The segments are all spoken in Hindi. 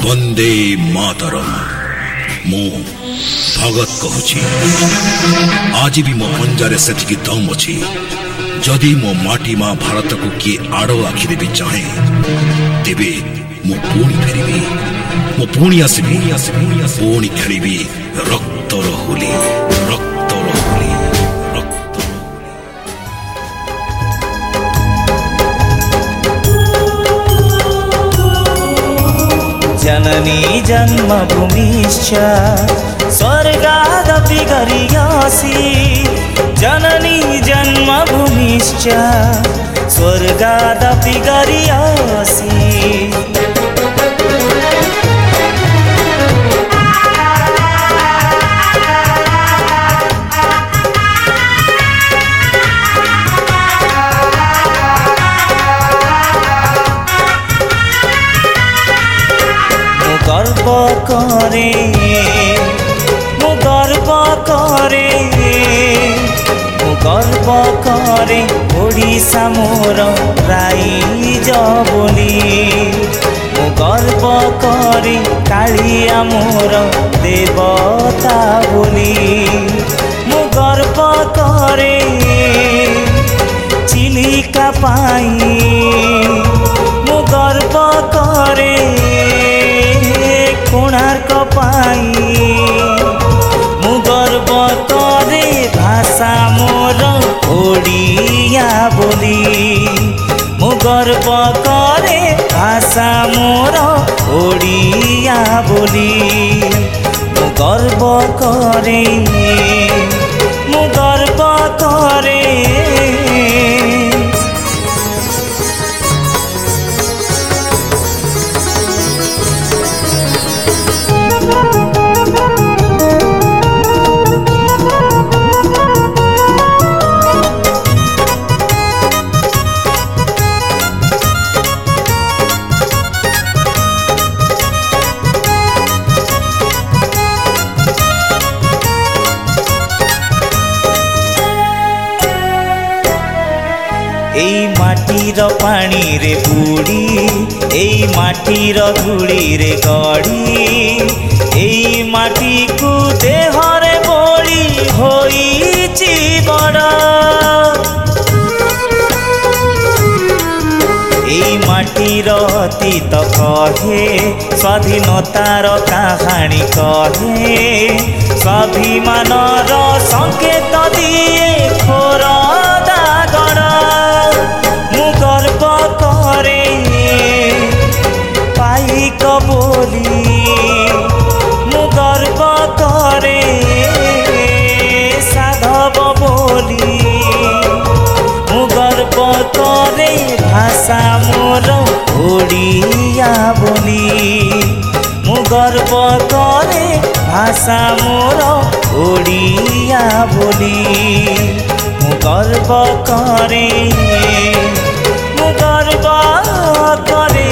वंदे मातरम। मु भगत कहूची आज भी मो पंजारे सेतिकी दम अछि। जदि मो माटी माँ भारत को किए आड़ आखिरे भी चाहे तेबे मु पुणी फेरिबी, मु पुणी आसबी, पुणी खेलिबी रक्तर होली, रक्तर होली, रक्तर होली। जननी जन्मभूमिश्च स्वर्गादपि गरीयसी, जननी जन्मभूमिश्च स्वर्गादपि गरीयसी। गर्व करे, मु गर्व करे, मु गर्व करे ओडिशा मोर राइज बोली। मु गर्व करे कालिया मोर देवता बोली। मु गर्व करे चिलिका पाई, मु गर्व करे कोणार्क पाई। मु गर्व करे भाषा मोर ओडिया बोली। मु गर्व करे भाषा मोर ओडिया बोली। मु गर्व करे, मु गर्व करे। এই মাটির পানি রে বুড়ি, এই মাটির ধূলি রে গড়ি, এই মাটিকু দেহরে বড়ি হইছি বড়। এই মাটির অতীত কহে, স্বাধীনতার কাহাণী কহে, স্বাভিমানর সংকেত দিয়ে খোরদা গড়। মু গর্ব করে পাইক বলি, মু গর্ব করে সাধব বলি। মু গর্ব করে ভাষা মোর ওড়িয়া বলি। মু গর্ব করে ভাষা মোর ওড়িয়া বলি। মু গর্ব করে, মু গর্ব করে।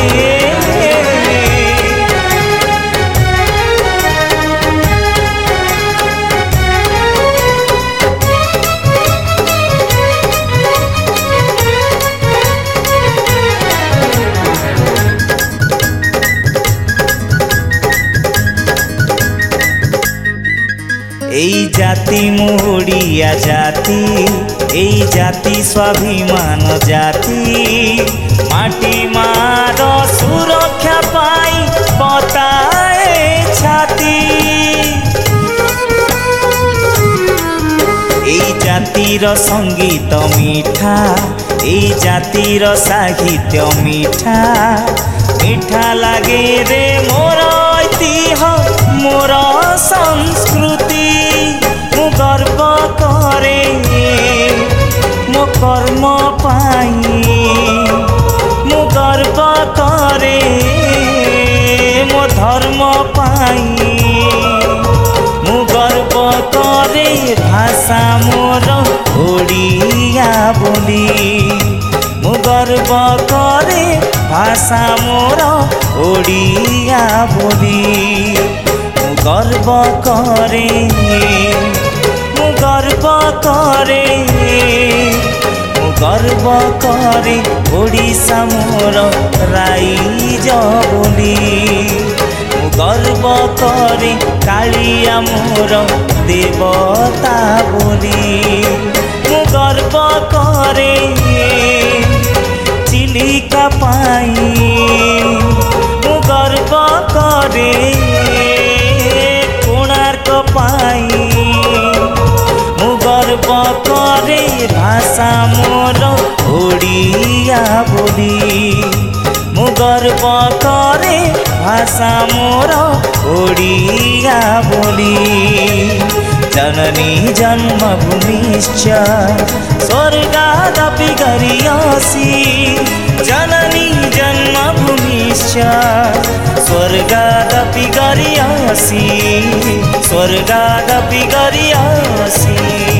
এই জাতি মোড়িয়া জাতি, এই জাতি স্বাভিমান জাতি। মাটি মার সুরক্ষা পাই পতায়ে ছাতি। এই জাতির সঙ্গীত মিঠা, এই জাতির সাহিত্য মিঠা। মিঠা লাগে রে মোর ঐতিহ্য মোর সংস্কৃতি। মু গর্ব করে মো কর্ম পাই, মু গর্ব করে মো ধর্ম পাই। মু গর্ব করে ভাষা মোর ওড়িয়া বলি। মু গর্ব করে ভাষা মোর ওড়িয়া বলি। মু গর্ব করে, মু গর্ব করে, মু গর্ব করে ওড়িশা মোর রাইজ বলি। गर्व करे कालिया मोर देवता बोली मु गर्व करे चिलिका पाई मु गर्व करे कोणार्क पाई मु गर्व करे भाषा मोर ओडिया बोली मु गर्व करे भाषा मोर ओडिया बोली जननी जन्मभूमिश्च स्वर्गादपि गरियसि जननी जन्मभूमिश्च स्वर्गादपि गरियसि स्वर्गादपि गरियसि